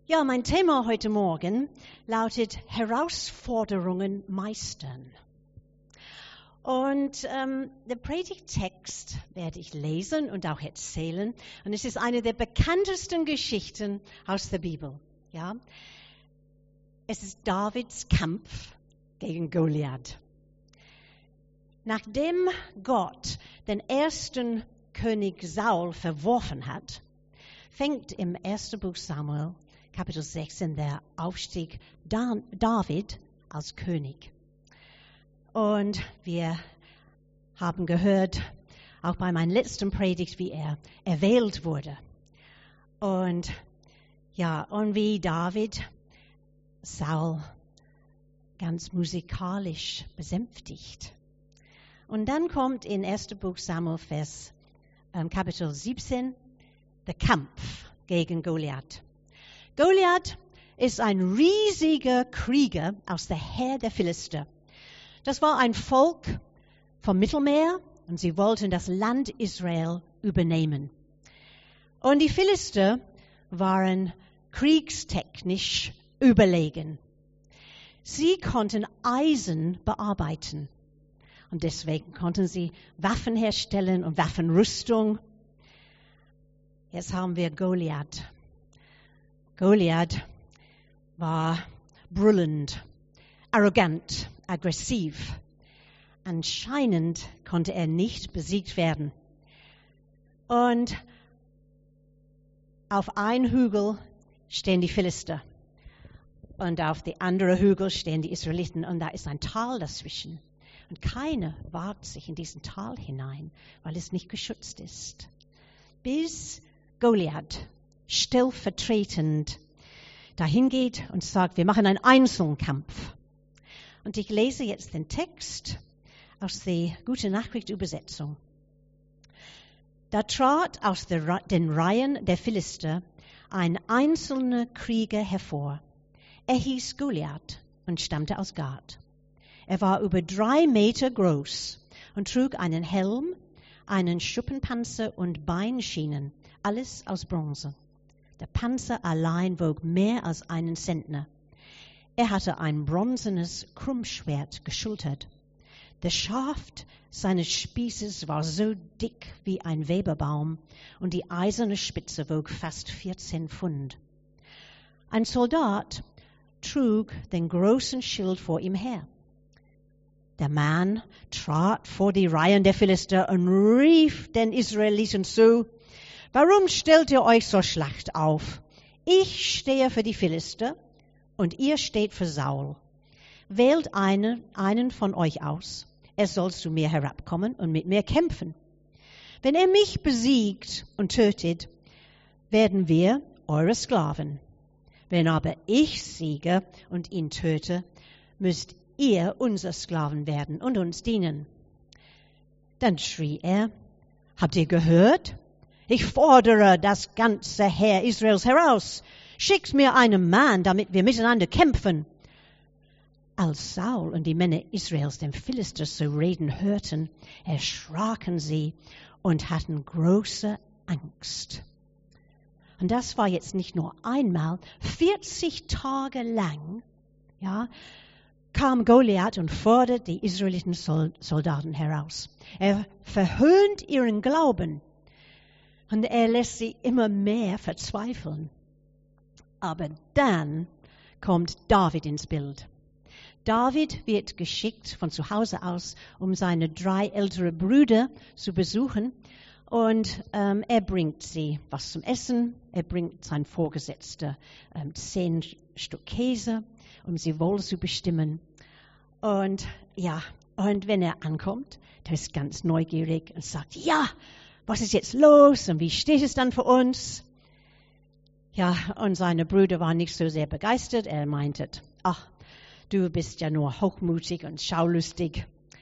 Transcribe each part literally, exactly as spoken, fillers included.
Ja, mein Thema heute Morgen lautet Herausforderungen meistern. Und ähm, den Predigttext werde ich lesen und auch erzählen. Und es ist eine der bekanntesten Geschichten aus der Bibel. Ja? Es ist Davids Kampf gegen Goliath. Nachdem Gott den ersten König Saul verworfen hat, fängt im ersten Buch Samuel, Kapitel sechzehn, der Aufstieg David als König. Und wir haben gehört, auch bei meiner letzten Predigt, wie er erwählt wurde. Und ja, und wie David Saul ganz musikalisch besänftigt. Und dann kommt in ersten Buch Samuel, Vers, ähm, Kapitel siebzehn, der Kampf gegen Goliath. Goliath ist ein riesiger Krieger aus der Heer der Philister. Das war ein Volk vom Mittelmeer und sie wollten das Land Israel übernehmen. Und die Philister waren kriegstechnisch überlegen. Sie konnten Eisen bearbeiten und deswegen konnten sie Waffen herstellen und Waffenrüstung. Jetzt haben wir Goliath. Goliath war brüllend, arrogant, aggressiv. Anscheinend konnte er nicht besiegt werden. Und auf einem Hügel stehen die Philister und auf dem anderen Hügel stehen die Israeliten und da ist ein Tal dazwischen. Und keiner wagt sich in diesen Tal hinein, weil es nicht geschützt ist. Bis Goliath stellvertretend dahin geht und sagt, wir machen einen Einzelkampf. Und ich lese jetzt den Text aus der Gute Nachricht Übersetzung. Da trat aus der, den Reihen der Philister ein einzelner Krieger hervor. Er hieß Goliath und stammte aus Gath. Er war über drei Meter groß und trug einen Helm, einen Schuppenpanzer und Beinschienen, alles aus Bronze. Der Panzer allein wog mehr als einen Zentner. Er hatte ein bronzenes Krummschwert geschultert. Der Schaft seines Spießes war so dick wie ein Weberbaum und die eiserne Spitze wog fast vierzehn Pfund. Ein Soldat trug den großen Schild vor ihm her. Der Mann trat vor die Reihen der Philister und rief den Israeliten zu: Warum stellt ihr euch so schlecht auf? Ich stehe für die Philister und ihr steht für Saul. Wählt einen, einen von euch aus. Er soll zu mir herabkommen und mit mir kämpfen. Wenn er mich besiegt und tötet, werden wir eure Sklaven. Wenn aber ich siege und ihn töte, müsst ihr unser Sklaven werden und uns dienen. Dann schrie er: Habt ihr gehört? Ich fordere das ganze Heer Israels heraus. Schickt mir einen Mann, damit wir miteinander kämpfen. Als Saul und die Männer Israels den Philister so reden hörten, erschraken sie und hatten große Angst. Und das war jetzt nicht nur einmal, vierzig Tage lang, ja, kam Goliath und fordert die israeliten Soldaten heraus. Er verhöhnt ihren Glauben und er lässt sie immer mehr verzweifeln. Aber dann kommt David ins Bild. David wird geschickt von zu Hause aus, um seine drei älteren Brüder zu besuchen. Und ähm, er bringt sie was zum Essen. Er bringt sein Vorgesetzter ähm, zehn Stück Käse, um sie wohl zu bestimmen. Und ja, und wenn er ankommt, der ist ganz neugierig und sagt: Ja, was ist jetzt los und wie steht es dann für uns? Ja, und seine Brüder waren nicht so sehr begeistert. Er meinte: Ach, du bist ja nur hochmutig und schaulustig.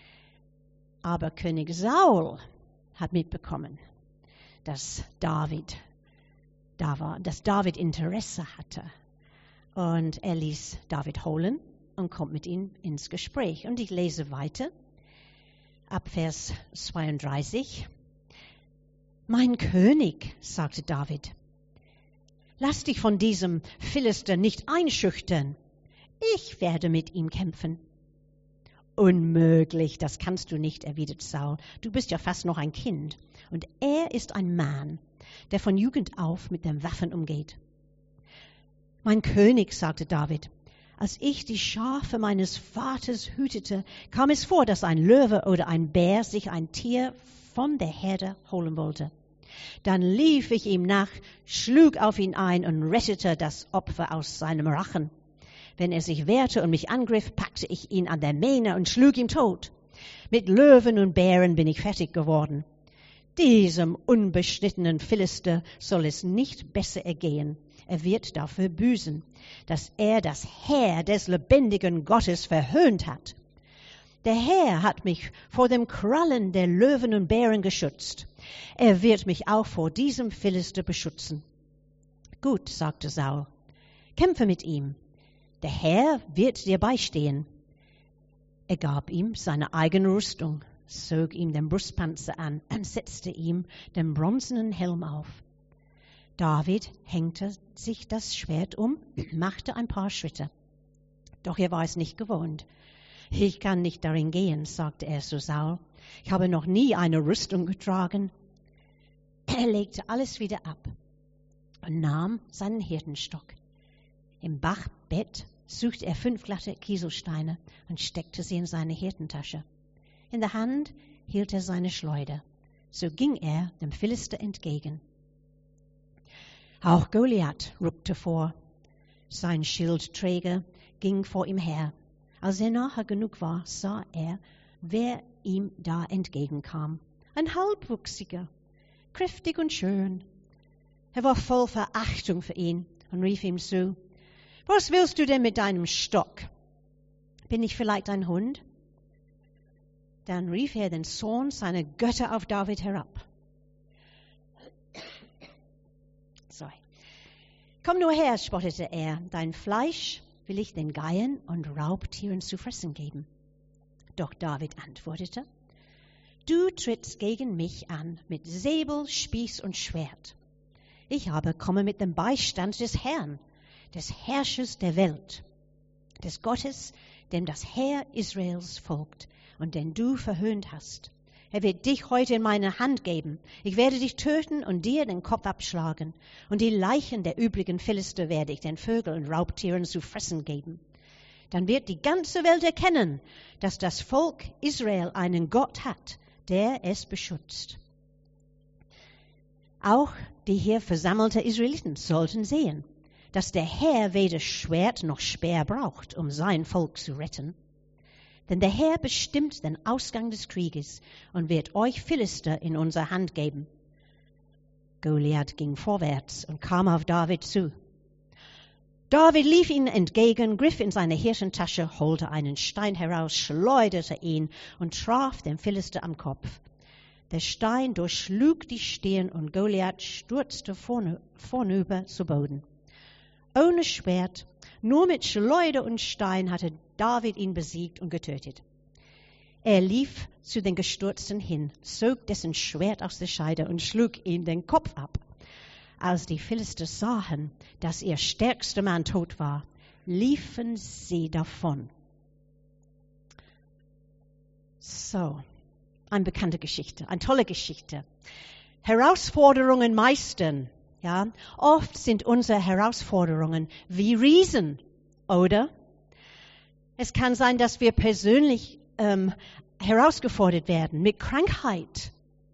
Aber König Saul hat mitbekommen, dass David da war, dass David Interesse hatte. Und er ließ David holen und kommt mit ihm ins Gespräch. Und ich lese weiter, ab Vers zweiunddreißig. Mein König, sagte David, Lass dich von diesem Philister nicht einschüchtern. Ich werde mit ihm kämpfen. Unmöglich, das kannst du nicht, erwidert Saul. Du bist ja fast noch ein Kind. Und er ist ein Mann, der von Jugend auf mit den Waffen umgeht. Mein König, sagte David, als ich die Schafe meines Vaters hütete, kam es vor, dass ein Löwe oder ein Bär sich ein Tier von der Herde holen wollte. Dann lief ich ihm nach, schlug auf ihn ein und rettete das Opfer aus seinem Rachen. Wenn er sich wehrte und mich angriff, packte ich ihn an der Mähne und schlug ihn tot. Mit Löwen und Bären bin ich fertig geworden. Diesem unbeschnittenen Philister soll es nicht besser ergehen. Er wird dafür büßen, dass er das Heer des lebendigen Gottes verhöhnt hat. Der Herr hat mich vor dem Krallen der Löwen und Bären geschützt. Er wird mich auch vor diesem Philister beschützen. Gut, sagte Saul, kämpfe mit ihm. Der Herr wird dir beistehen. Er gab ihm seine eigene Rüstung, zog ihm den Brustpanzer an und setzte ihm den bronzenen Helm auf. David hängte sich das Schwert um, machte ein paar Schritte. Doch er war es nicht gewohnt. Ich kann nicht darin gehen, sagte er zu Saul. Ich habe noch nie eine Rüstung getragen. Er legte alles wieder ab und nahm seinen Hirtenstock. Im Bachbett suchte er fünf glatte Kieselsteine und steckte sie in seine Hirtentasche. In der Hand hielt er seine Schleuder. So ging er dem Philister entgegen. Auch Goliath rückte vor. Sein Schildträger ging vor ihm her. Als er nahe genug war, sah er, wer ihm da entgegenkam. Ein Halbwüchsiger, kräftig und schön. Er war voll Verachtung für ihn und rief ihm zu, was willst du denn mit deinem Stock? Bin ich vielleicht ein Hund? Dann rief er den Zorn seiner Götter auf David herab. Sorry. Komm nur her, spottete er, dein Fleisch will ich den Geiern und Raubtieren zu fressen geben. Doch David antwortete, du trittst gegen mich an mit Säbel, Spieß und Schwert. Ich aber komme mit dem Beistand des Herrn, des Herrschers der Welt, des Gottes, dem das Heer Israels folgt und den du verhöhnt hast. Er wird dich heute in meine Hand geben. Ich werde dich töten und dir den Kopf abschlagen. Und die Leichen der übrigen Philister werde ich den Vögeln und Raubtieren zu fressen geben. Dann wird die ganze Welt erkennen, dass das Volk Israel einen Gott hat, der es beschützt. Auch die hier versammelten Israeliten sollten sehen, dass der Herr weder Schwert noch Speer braucht, um sein Volk zu retten. Denn der Herr bestimmt den Ausgang des Krieges und wird euch Philister in unsere Hand geben. Goliath ging vorwärts und kam auf David zu. David lief ihm entgegen, griff in seine Hirtentasche, holte einen Stein heraus, schleuderte ihn und traf den Philister am Kopf. Der Stein durchschlug die Stirn und Goliath stürzte vornüber zu Boden. Ohne Schwert, nur mit Schleuder und Stein hatte David ihn besiegt und getötet. Er lief zu den Gestürzten hin, zog dessen Schwert aus der Scheide und schlug ihm den Kopf ab. Als die Philister sahen, dass ihr stärkster Mann tot war, liefen sie davon. So, eine bekannte Geschichte, eine tolle Geschichte. Herausforderungen meistern. Ja, oft sind unsere Herausforderungen wie Riesen, oder? Es kann sein, dass wir persönlich ähm, herausgefordert werden mit Krankheit,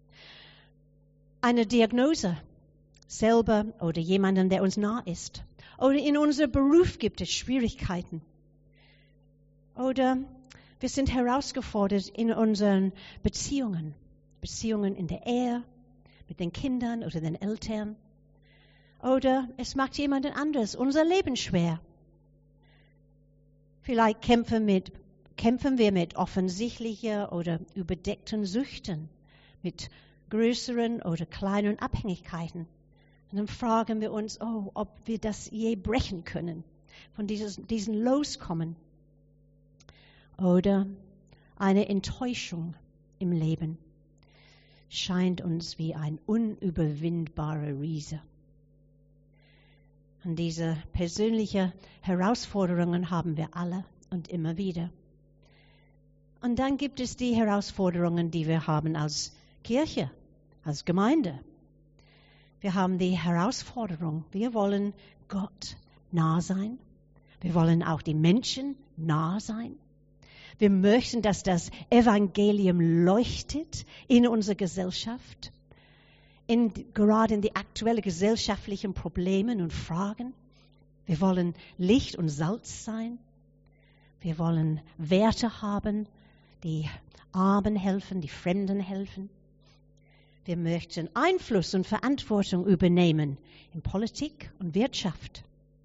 eine Diagnose, selber oder jemanden, der uns nah ist. Oder in unserem Beruf gibt es Schwierigkeiten. Oder wir sind herausgefordert in unseren Beziehungen, Beziehungen in der Ehe, mit den Kindern oder den Eltern. Oder es macht jemand anderes unser Leben schwer. Vielleicht kämpfen, mit, kämpfen wir mit offensichtlichen oder überdeckten Süchten, mit größeren oder kleinen Abhängigkeiten. Und dann fragen wir uns, oh, ob wir das je brechen können, von dieses, diesen loskommen. Oder eine Enttäuschung im Leben scheint uns wie ein unüberwindbarer Riese. Und diese persönlichen Herausforderungen haben wir alle und immer wieder. Und dann gibt es die Herausforderungen, die wir haben als Kirche, als Gemeinde. Wir haben die Herausforderung, wir wollen Gott nah sein. Wir wollen auch die Menschen nah sein. Wir möchten, dass das Evangelium leuchtet in unserer Gesellschaft, in, gerade in die aktuellen gesellschaftlichen Probleme und Fragen. Wir wollen Licht und Salz sein. Wir wollen Werte haben, die Armen helfen, die Fremden helfen. Wir möchten Einfluss und Verantwortung übernehmen in Politik und Wirtschaft.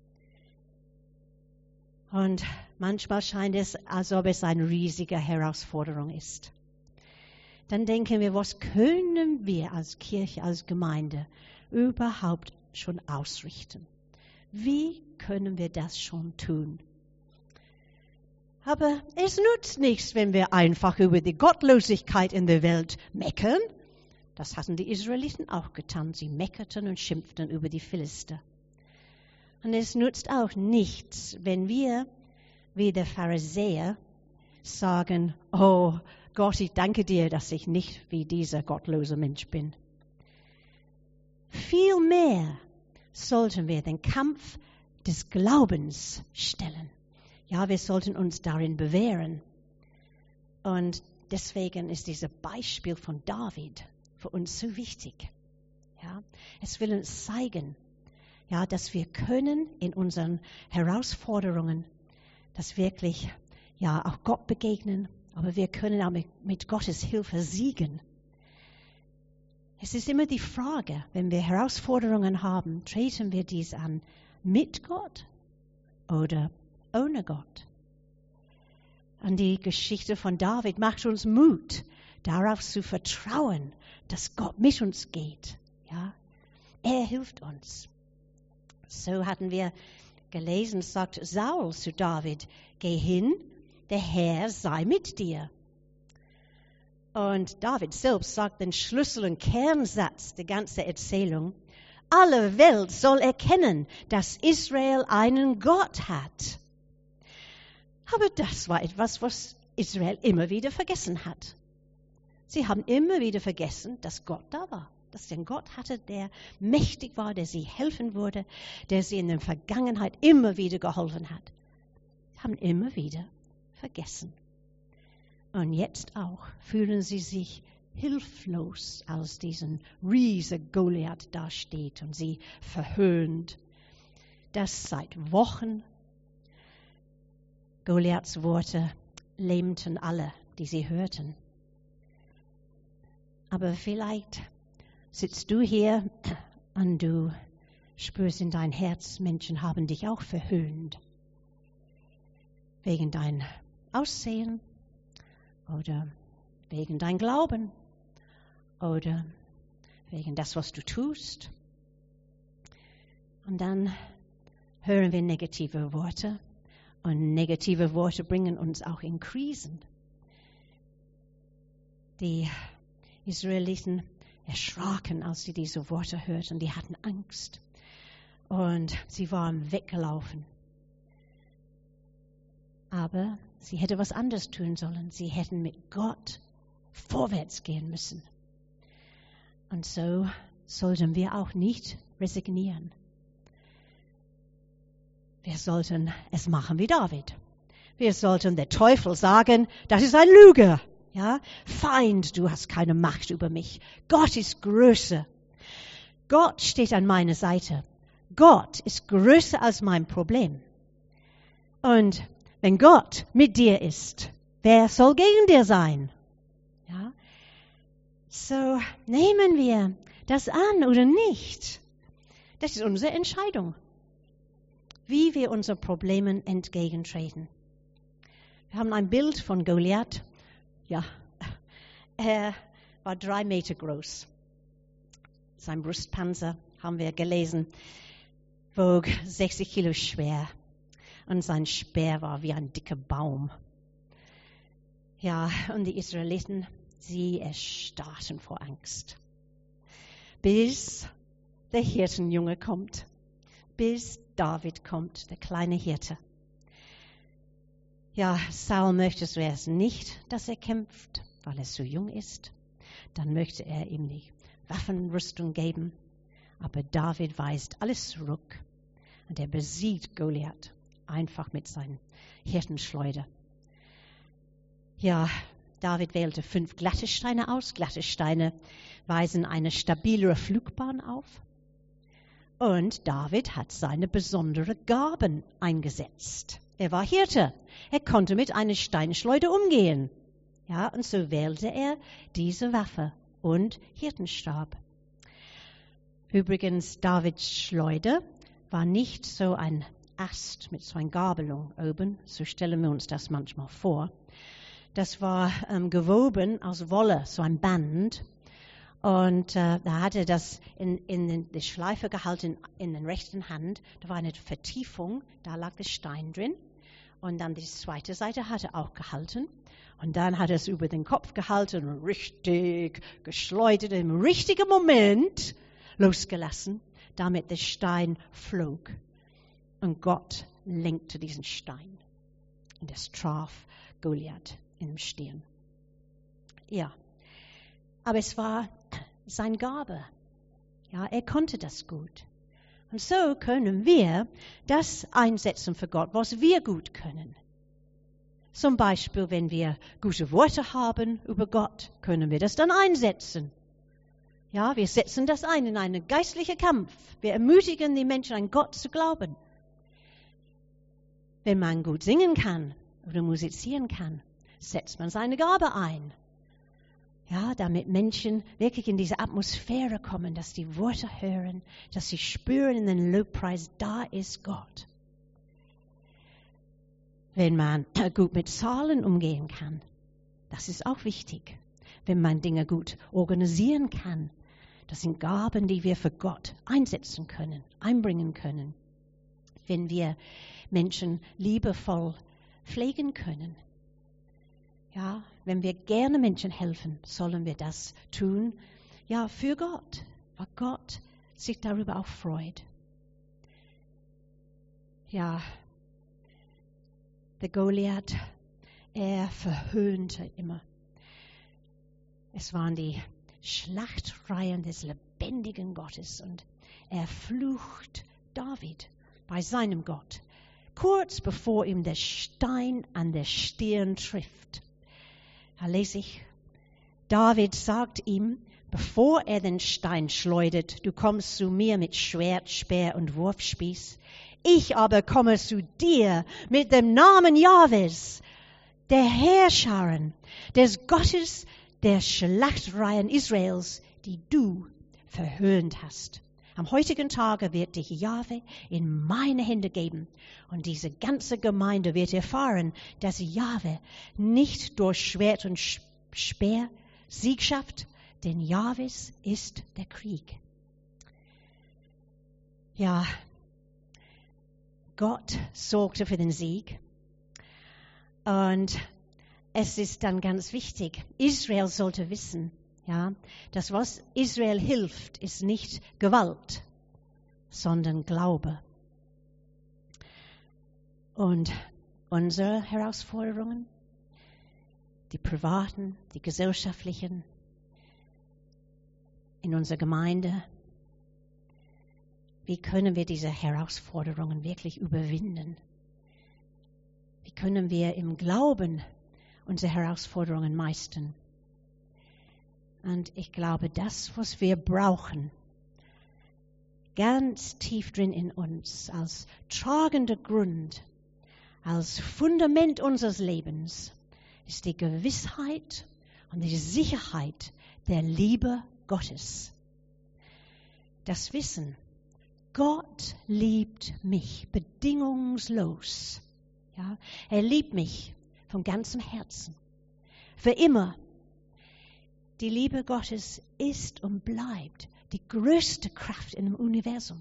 Und manchmal scheint es, als ob es eine riesige Herausforderung ist. Dann denken wir, was können wir als Kirche, als Gemeinde überhaupt schon ausrichten? Wie können wir das schon tun? Aber es nützt nichts, wenn wir einfach über die Gottlosigkeit in der Welt meckern. Das hatten die Israeliten auch getan. Sie meckerten und schimpften über die Philister. Und es nützt auch nichts, wenn wir, wie der Pharisäer, sagen, oh Gott, ich danke dir, dass ich nicht wie dieser gottlose Mensch bin. Vielmehr sollten wir den Kampf des Glaubens stellen. Ja, wir sollten uns darin bewähren. Und deswegen ist dieses Beispiel von David für uns so wichtig. Ja, es will uns zeigen, ja, dass wir können in unseren Herausforderungen, dass wirklich ja auch Gott begegnen, aber wir können auch mit, mit Gottes Hilfe siegen. Es ist immer die Frage, wenn wir Herausforderungen haben, treten wir dies an mit Gott oder ohne Gott? Und die Geschichte von David macht uns Mut, darauf zu vertrauen, dass Gott mit uns geht. Ja? Er hilft uns. So hatten wir gelesen, sagt Saul zu David, geh hin, der Herr sei mit dir. Und David selbst sagt den Schlüssel- und Kernsatz der ganzen Erzählung, alle Welt soll erkennen, dass Israel einen Gott hat. Aber das war etwas, was Israel immer wieder vergessen hat. Sie haben immer wieder vergessen, dass Gott da war. Dass sie einen Gott hatte, der mächtig war, der sie helfen würde, der sie in der Vergangenheit immer wieder geholfen hat. Sie haben immer wieder vergessen. Und jetzt auch fühlen sie sich hilflos, als diesen riesen Goliath dasteht und sie verhöhnt. Das seit Wochen. Goliaths Worte lähmten alle, die sie hörten. Aber vielleicht sitzt du hier und du spürst in dein Herz, Menschen haben dich auch verhöhnt. Wegen dein Aussehen oder wegen dein Glauben oder wegen das, was du tust. Und dann hören wir negative Worte und negative Worte bringen uns auch in Krisen. Die Israeliten erschraken, als sie diese Worte hörten. Die hatten Angst und sie waren weggelaufen. Aber sie hätten was anderes tun sollen. Sie hätten mit Gott vorwärts gehen müssen. Und so sollten wir auch nicht resignieren. Wir sollten es machen wie David. Wir sollten der Teufel sagen, das ist ein Lüge. Ja? Feind, du hast keine Macht über mich. Gott ist größer. Gott steht an meiner Seite. Gott ist größer als mein Problem. Und wenn Gott mit dir ist, wer soll gegen dir sein? Ja? So nehmen wir das an oder nicht. Das ist unsere Entscheidung, wie wir unseren Problemen entgegentreten. Wir haben ein Bild von Goliath. Ja, er war drei Meter groß. Sein Brustpanzer, haben wir gelesen, wog sechzig Kilo schwer. Und sein Speer war wie ein dicker Baum. Ja, und die Israeliten, sie erstarrten vor Angst. Bis der Hirtenjunge kommt. Bis David kommt, der kleine Hirte. Ja, Saul möchte zuerst nicht, dass er kämpft, weil er so jung ist. Dann möchte er ihm die Waffenrüstung geben. Aber David weist alles zurück und er besiegt Goliath einfach mit seinen Hirtenschleuder. Ja, David wählte fünf glatte Steine aus. Glatte Steine weisen eine stabilere Flugbahn auf. Und David hat seine besonderen Gaben eingesetzt. Er war Hirte. Er konnte mit einer Steinschleuder umgehen. Ja, und so wählte er diese Waffe und Hirtenstab. Übrigens, Davids Schleuder war nicht so ein Ast mit so einer Gabelung oben. So stellen wir uns das manchmal vor. Das war ähm, gewoben aus Wolle, so ein Band. Und äh, da hatte er das in, in die Schleife gehalten in der rechten Hand. Da war eine Vertiefung, da lag der Stein drin. Und dann die zweite Seite hat er auch gehalten. Und dann hat er es über den Kopf gehalten und richtig geschleudert, im richtigen Moment losgelassen, damit der Stein flog. Und Gott lenkte diesen Stein. Und es traf Goliath im Stirn. Ja, aber es war seine Gabe. Ja, er konnte das gut. Und so können wir das einsetzen für Gott, was wir gut können. Zum Beispiel, wenn wir gute Worte haben über Gott, können wir das dann einsetzen. Ja, wir setzen das ein in einen geistlichen Kampf. Wir ermutigen die Menschen, an Gott zu glauben. Wenn man gut singen kann oder musizieren kann, setzt man seine Gabe ein. Ja, damit Menschen wirklich in diese Atmosphäre kommen, dass die Worte hören, dass sie spüren in den Lobpreis, da ist Gott. Wenn man gut mit Zahlen umgehen kann, das ist auch wichtig. Wenn man Dinge gut organisieren kann, das sind Gaben, die wir für Gott einsetzen können, einbringen können. Wenn wir Menschen liebevoll pflegen können, ja, wenn wir gerne Menschen helfen, sollen wir das tun, ja, für Gott, weil Gott sich darüber auch freut. Ja, der Goliath, er verhöhnte immer. Es waren die Schlachtreihen des lebendigen Gottes und er flucht David bei seinem Gott, kurz bevor ihm der Stein an der Stirn trifft. Da lese ich, David sagt ihm, bevor er den Stein schleudert, du kommst zu mir mit Schwert, Speer und Wurfspieß. Ich aber komme zu dir mit dem Namen Jahwes, der Heerscharen, des Gottes der Schlachtreihen Israels, die du verhöhnt hast. Am heutigen Tage wird dich Jahwe in meine Hände geben und diese ganze Gemeinde wird erfahren, dass Jahwe nicht durch Schwert und Speer Sieg schafft, denn Jahwes ist der Krieg. Ja, Gott sorgte für den Sieg und es ist dann ganz wichtig, Israel sollte wissen, ja, dass was Israel hilft, ist nicht Gewalt, sondern Glaube. Und unsere Herausforderungen, die privaten, die gesellschaftlichen, in unserer Gemeinde, wie können wir diese Herausforderungen wirklich überwinden? Wie können wir im Glauben unsere Herausforderungen meistern? Und ich glaube, das, was wir brauchen, ganz tief drin in uns, als tragender Grund, als Fundament unseres Lebens, ist die Gewissheit und die Sicherheit der Liebe Gottes. Das Wissen, Gott liebt mich bedingungslos. Ja, er liebt mich von ganzem Herzen, für immer. Die Liebe Gottes ist und bleibt die größte Kraft in dem Universum.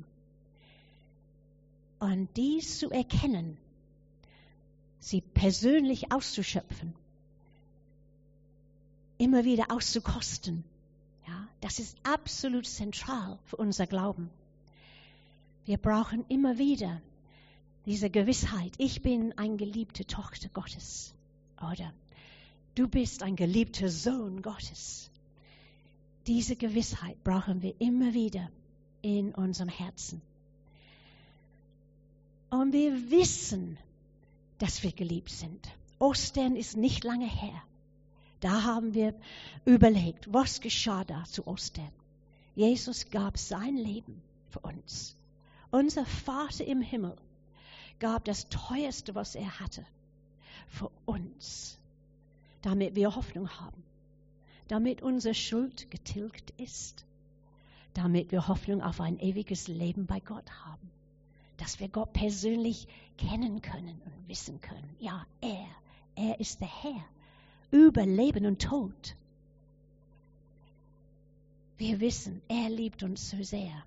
Und dies zu erkennen, sie persönlich auszuschöpfen, immer wieder auszukosten, ja, das ist absolut zentral für unser Glauben. Wir brauchen immer wieder diese Gewissheit, ich bin eine geliebte Tochter Gottes. Oder du bist ein geliebter Sohn Gottes. Diese Gewissheit brauchen wir immer wieder in unserem Herzen. Und wir wissen, dass wir geliebt sind. Ostern ist nicht lange her. Da haben wir überlegt, was geschah da zu Ostern. Jesus gab sein Leben für uns. Unser Vater im Himmel gab das Teuerste, was er hatte, für uns, damit wir Hoffnung haben, damit unsere Schuld getilgt ist, damit wir Hoffnung auf ein ewiges Leben bei Gott haben, dass wir Gott persönlich kennen können und wissen können. Ja, er, er ist der Herr über Leben und Tod. Wir wissen, er liebt uns so sehr.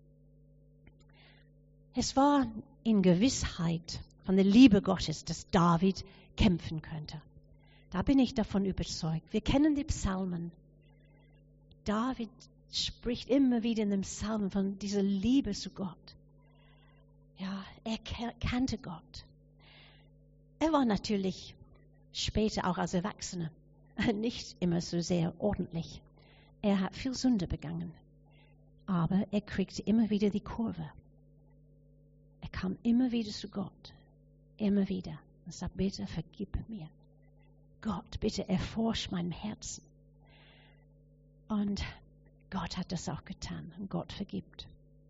Es war in Gewissheit von der Liebe Gottes, dass David kämpfen könnte. Da bin ich davon überzeugt. Wir kennen die Psalmen. David spricht immer wieder in den Psalmen von dieser Liebe zu Gott. Ja, er kannte Gott. Er war natürlich später auch als Erwachsener nicht immer so sehr ordentlich. Er hat viel Sünde begangen, aber er kriegte immer wieder die Kurve. Er kam immer wieder zu Gott, immer wieder und sagte, bitte vergib mir. Gott, bitte erforsch mein Herzen. Und Gott hat das auch getan und Gott vergibt.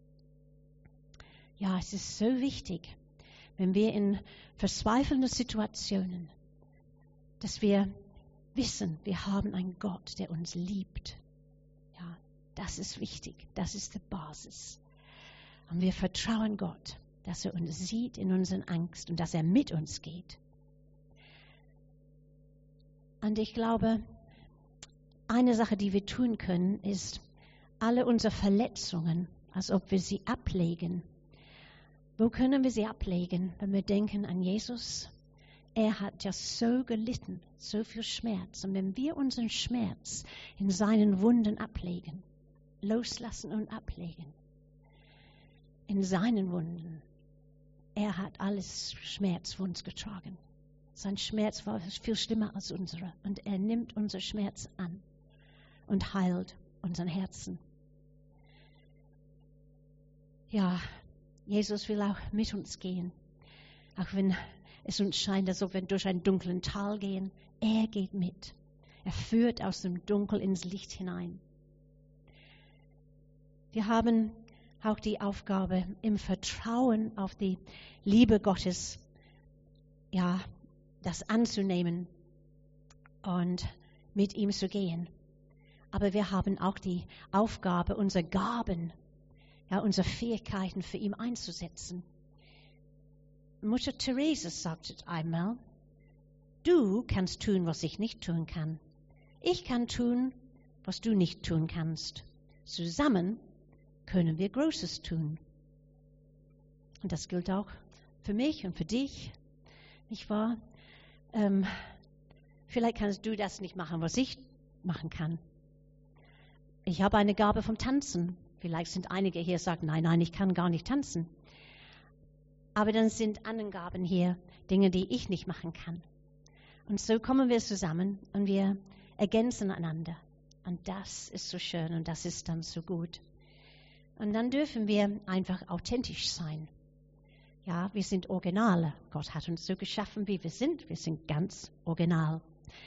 Ja, es ist so wichtig, wenn wir in verzweifelnden Situationen, dass wir wissen, wir haben einen Gott, der uns liebt. Ja, das ist wichtig, das ist die Basis. Und wir vertrauen Gott, dass er uns sieht in unseren Angst und dass er mit uns geht. Und ich glaube, eine Sache, die wir tun können, ist, alle unsere Verletzungen, als ob wir sie ablegen. Wo können wir sie ablegen, wenn wir denken an Jesus? Er hat ja so gelitten, so viel Schmerz. Und wenn wir unseren Schmerz in seinen Wunden ablegen, loslassen und ablegen, in seinen Wunden, er hat alles Schmerz für uns getragen. Sein Schmerz war viel schlimmer als unsere. Und er nimmt unser Schmerz an und heilt unseren Herzen. Ja, Jesus will auch mit uns gehen. Auch wenn es uns scheint, als ob wir durch einen dunklen Tal gehen. Er geht mit. Er führt aus dem Dunkel ins Licht hinein. Wir haben auch die Aufgabe, im Vertrauen auf die Liebe Gottes, ja, das anzunehmen und mit ihm zu gehen. Aber wir haben auch die Aufgabe, unsere Gaben, ja, unsere Fähigkeiten für ihn einzusetzen. Mutter Teresa sagte einmal, du kannst tun, was ich nicht tun kann. Ich kann tun, was du nicht tun kannst. Zusammen können wir Großes tun. Und das gilt auch für mich und für dich, nicht wahr? Ähm, vielleicht kannst du das nicht machen, was ich machen kann. Ich habe eine Gabe vom Tanzen. Vielleicht sind einige hier, die sagen, nein, nein, ich kann gar nicht tanzen. Aber dann sind andere Gaben hier, Dinge, die ich nicht machen kann. Und so kommen wir zusammen und wir ergänzen einander. Und das ist so schön und das ist dann so gut. Und dann dürfen wir einfach authentisch sein. Ja, wir sind Originale. Gott hat uns so geschaffen, wie wir sind. Wir sind ganz original.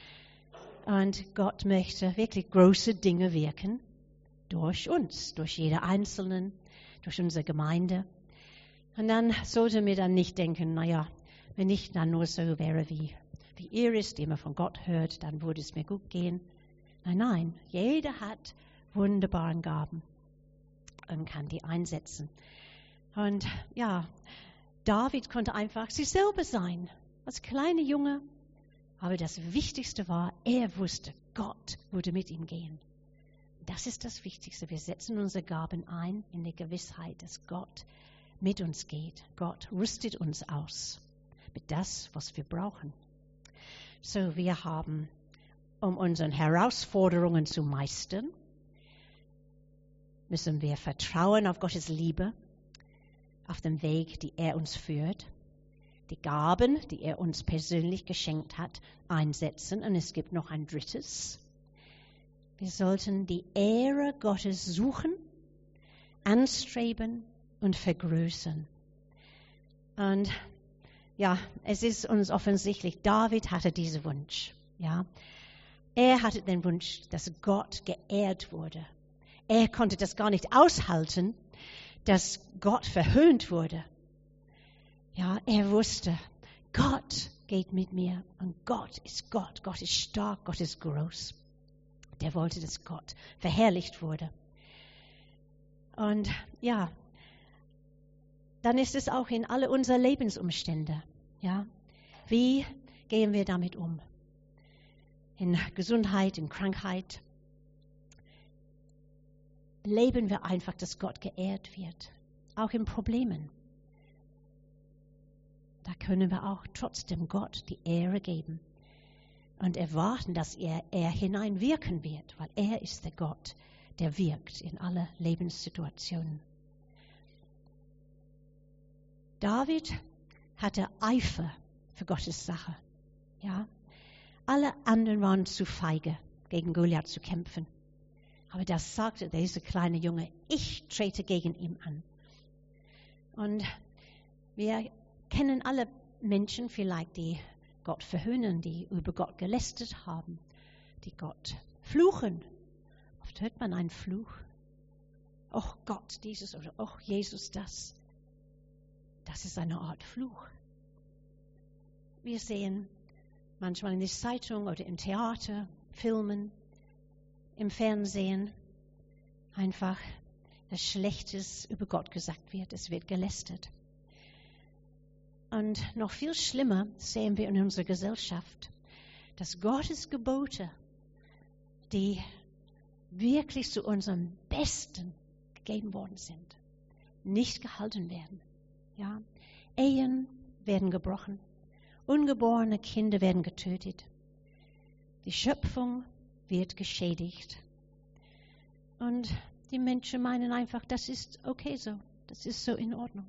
Und Gott möchte wirklich große Dinge wirken durch uns, durch jede Einzelnen, durch unsere Gemeinde. Und dann sollten wir dann nicht denken, naja, wenn ich dann nur so wäre wie, wie Iris, die immer von Gott hört, dann würde es mir gut gehen. Nein, nein, jeder hat wunderbare Gaben und kann die einsetzen. Und ja, David konnte einfach sich selber sein, als kleiner Junge. Aber das Wichtigste war, er wusste, Gott würde mit ihm gehen. Das ist das Wichtigste. Wir setzen unsere Gaben ein in der Gewissheit, dass Gott mit uns geht. Gott rüstet uns aus mit das, was wir brauchen. So, wir haben, um unsere Herausforderungen zu meistern, müssen wir vertrauen auf Gottes Liebe. auf dem Weg, die er uns führt, die Gaben, die er uns persönlich geschenkt hat, einsetzen. Und es gibt noch ein drittes. Wir sollten die Ehre Gottes suchen, anstreben und vergrößern. Und ja, es ist uns offensichtlich, David hatte diesen Wunsch. Ja, er hatte den Wunsch, dass Gott geehrt wurde. Er konnte das gar nicht aushalten, dass Gott verhöhnt wurde. Ja, er wusste, Gott geht mit mir und Gott ist Gott. Gott ist stark, Gott ist groß. Der wollte, dass Gott verherrlicht wurde. Und ja, dann ist es auch in alle unsere Lebensumstände. Ja, wie gehen wir damit um? In Gesundheit, in Krankheit. Leben wir einfach, dass Gott geehrt wird. Auch in Problemen. Da können wir auch trotzdem Gott die Ehre geben. Und erwarten, dass er, er hineinwirken wird, weil er ist der Gott, der wirkt in alle Lebenssituationen. David hatte Eifer für Gottes Sache. Ja? Alle anderen waren zu feige, gegen Goliath zu kämpfen. Aber das sagte dieser kleine Junge, ich trete gegen ihn an. Und wir kennen alle Menschen vielleicht, die Gott verhöhnen, die über Gott gelästert haben, die Gott fluchen. Oft hört man einen Fluch. Oh Gott, dieses oder oh Jesus, das. Das ist eine Art Fluch. Wir sehen manchmal in der Zeitung oder im Theater, Filmen, im Fernsehen einfach, dass Schlechtes über Gott gesagt wird. Es wird gelästert. Und noch viel schlimmer sehen wir in unserer Gesellschaft, dass Gottes Gebote, die wirklich zu unserem Besten gegeben worden sind, nicht gehalten werden. Ja? Ehen werden gebrochen, ungeborene Kinder werden getötet, die Schöpfung wird geschädigt. Und die Menschen meinen einfach, das ist okay so, das ist so in Ordnung.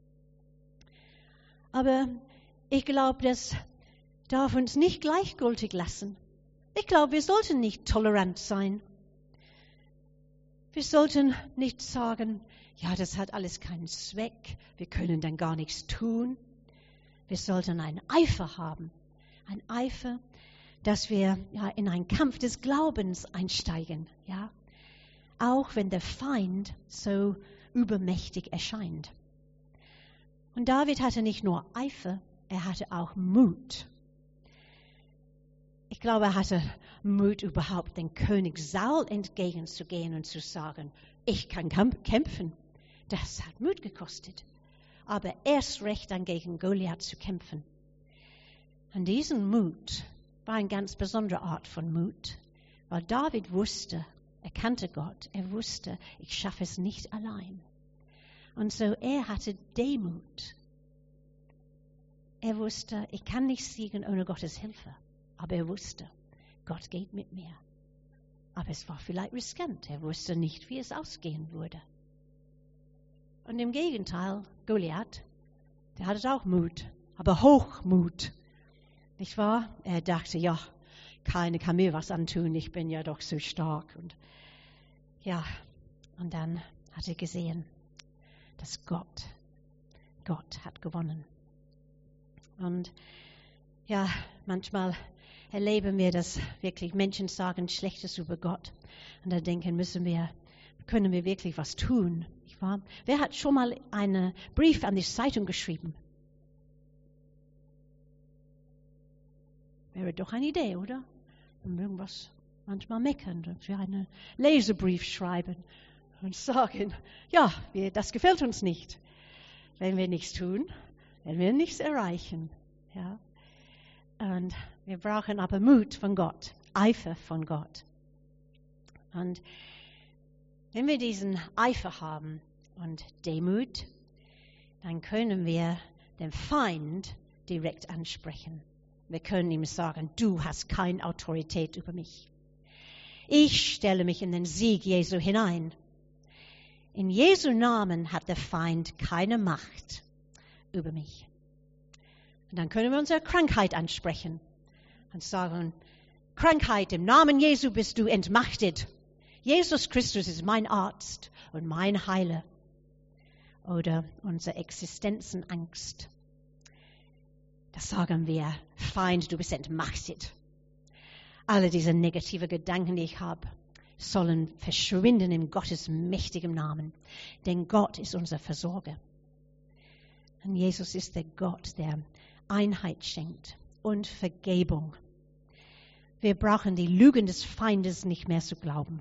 Aber ich glaube, das darf uns nicht gleichgültig lassen. Ich glaube, wir sollten nicht tolerant sein. Wir sollten nicht sagen, ja, das hat alles keinen Zweck, wir können dann gar nichts tun. Wir sollten einen Eifer haben, ein Eifer, dass wir ja, in einen Kampf des Glaubens einsteigen, ja, auch wenn der Feind so übermächtig erscheint. Und David hatte nicht nur Eifer, er hatte auch Mut. Ich glaube, er hatte Mut, überhaupt den König Saul entgegenzugehen und zu sagen, ich kann kämpfen. Das hat Mut gekostet. Aber erst recht dann gegen Goliath zu kämpfen. Und diesen Mut war eine ganz besondere Art von Mut, weil David wusste, er kannte Gott, er wusste, ich schaffe es nicht allein. Und so er hatte Demut. Er wusste, ich kann nicht siegen ohne Gottes Hilfe. Aber er wusste, Gott geht mit mir. Aber es war vielleicht riskant. Er wusste nicht, wie es ausgehen würde. Und im Gegenteil, Goliath, der hatte auch Mut, aber Hochmut. Nicht wahr? Er dachte, ja, keiner kann mir was antun, ich bin ja doch so stark. Und ja, und dann hat er gesehen, dass Gott, Gott hat gewonnen. Und ja, manchmal erleben wir, dass wirklich Menschen sagen Schlechtes über Gott. Und da denken müssen wir, können wir wirklich was tun? Nicht wahr? Wer hat schon mal einen Brief an die Zeitung geschrieben? Wäre doch eine Idee, oder? Und irgendwas manchmal meckern, dass wir einen Leserbrief schreiben und sagen, ja, wir, das gefällt uns nicht. Wenn wir nichts tun, werden wir nichts erreichen. Ja? Und wir brauchen aber Mut von Gott, Eifer von Gott. Und wenn wir diesen Eifer haben und Demut, dann können wir den Feind direkt ansprechen. Wir können ihm sagen, du hast keine Autorität über mich. Ich stelle mich in den Sieg Jesu hinein. In Jesu Namen hat der Feind keine Macht über mich. Und dann können wir unsere Krankheit ansprechen und sagen, Krankheit, im Namen Jesu bist du entmachtet. Jesus Christus ist mein Arzt und mein Heiler. Oder unsere Existenzenangst. Das sagen wir, Feind, du bist entmachtet. Alle diese negativen Gedanken, die ich habe, sollen verschwinden in Gottes mächtigem Namen. Denn Gott ist unser Versorger. Und Jesus ist der Gott, der Einheit schenkt und Vergebung. Wir brauchen die Lügen des Feindes nicht mehr zu glauben.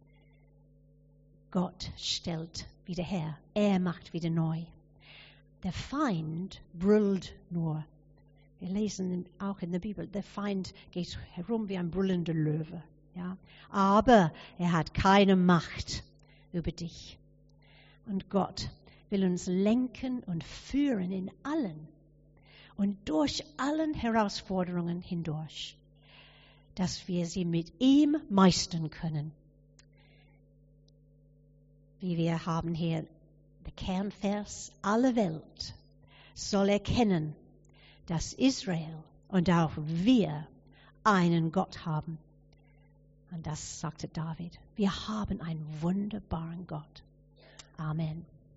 Gott stellt wieder her. Er macht wieder neu. Der Feind brüllt nur. Wir lesen auch in der Bibel, der Feind geht herum wie ein brüllender Löwe. Ja? Aber er hat keine Macht über dich. Und Gott will uns lenken und führen in allen und durch allen Herausforderungen hindurch, dass wir sie mit ihm meistern können. Wie wir haben hier der Kernvers, alle Welt soll erkennen, dass Israel und auch wir einen Gott haben. Und das sagte David. Wir haben einen wunderbaren Gott. Amen.